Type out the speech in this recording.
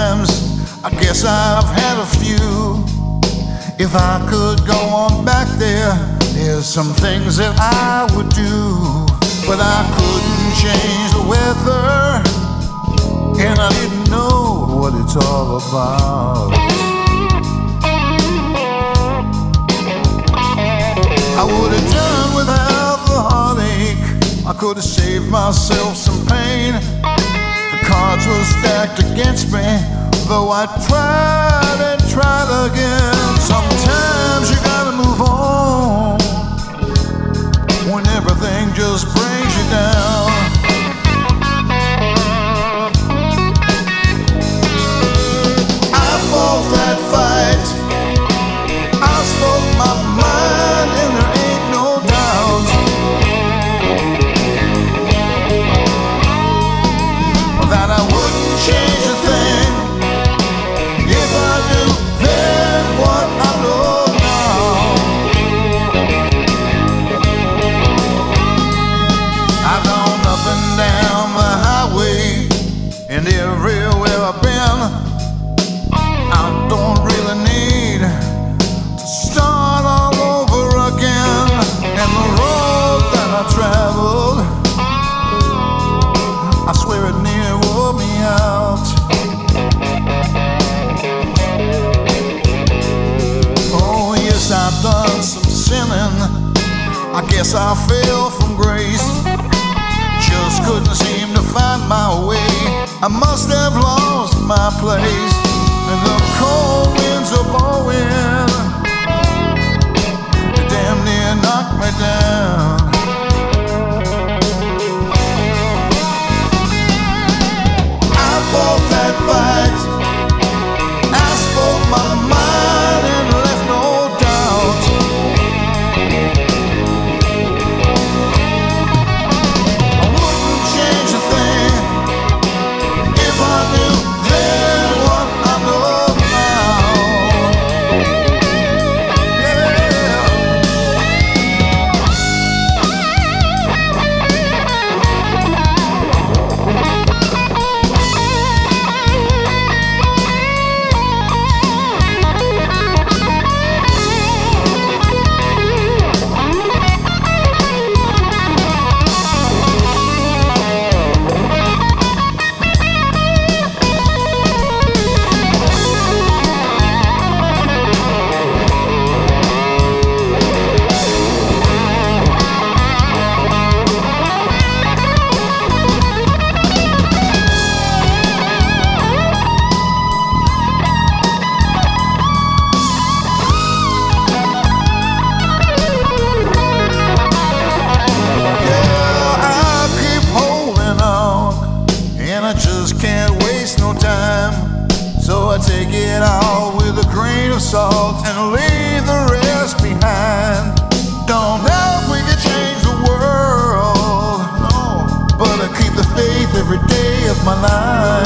times, I guess I've had a few. If I could go on back there, there's some things that I would do. But I couldn't change the weather, and I didn't know what it's all about. I would have done without the heartache. I could have saved myself some pain. The cards were stacked against me, though I tried and tried again. Sometimes you gotta move on when everything just brings you down. I fought that fight, I spoke my mind, and there ain't no doubt that I wouldn't change a thing if I knew then what I know now. I've gone up and down the highway, and everywhere I've been, I don't really need to start all over again. And the road that I traveled, I swear it near wore me out. Oh yes, I've done some sinning. I guess I fell from grace. Just couldn't seem to find my way. I must have lost my place. And the cold winds are blowing, they damn near knocked me down. I fought that fight, I spoke my mind and left no doubt. I wouldn't change a thing if I knew then what I know now. I just can't waste no time, so I take it all with a grain of salt and leave the rest behind. Don't know if we can change the world, no, but I keep the faith every day of my life.